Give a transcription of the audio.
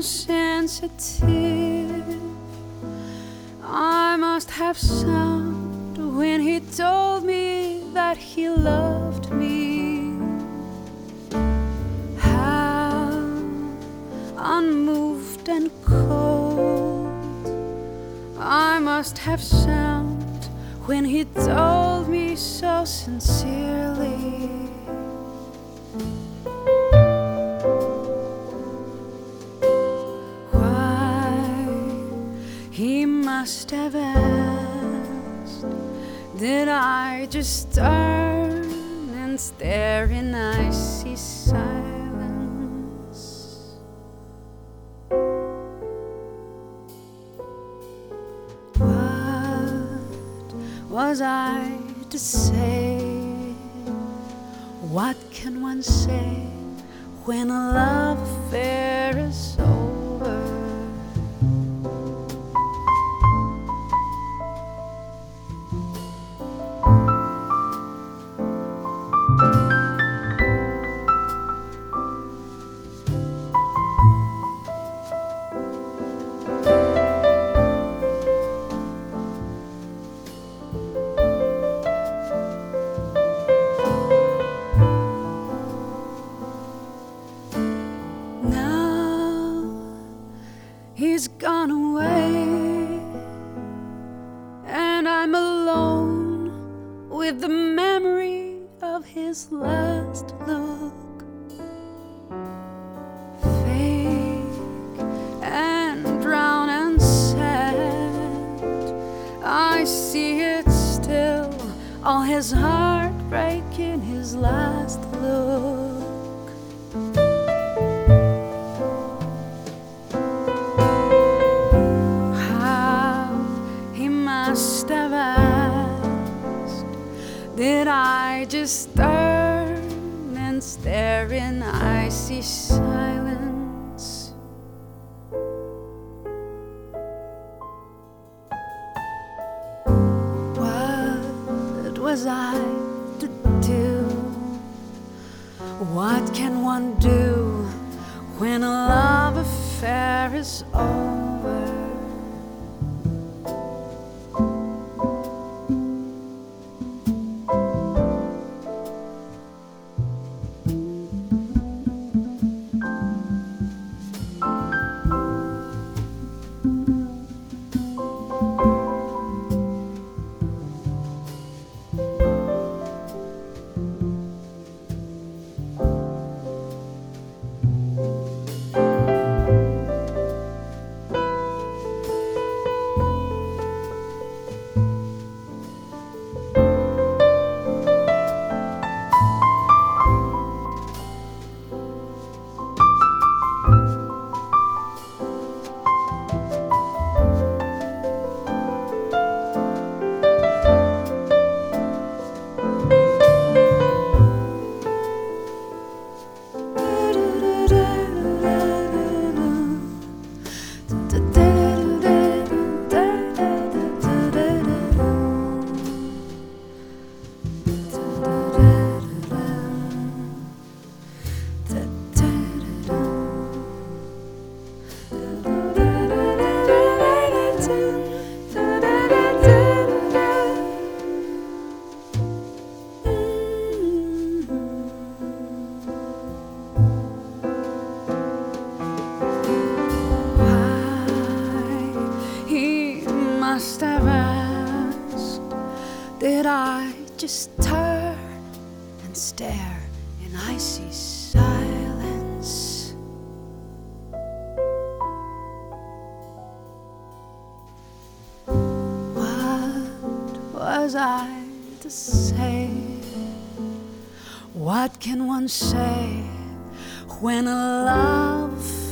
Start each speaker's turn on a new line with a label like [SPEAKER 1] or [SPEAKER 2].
[SPEAKER 1] sensitive. I must have sound when he told me that he loved me. How unmoved and cold I must have sound when he told me so sincerely. He must have asked, did I just turn and stare in icy silence? What was I to say? What can one say when a love affair is over? He's gone away, and I'm alone with the memory of his last look. Fake and drown and sad, I see it still, all his heartbreak in his last look. Must have asked, did I just turn and stare in icy silence? What was I to do? What can one do when a love affair is over? Must have asked, did I just turn and stare in icy silence? What was I to say? What can one say when a love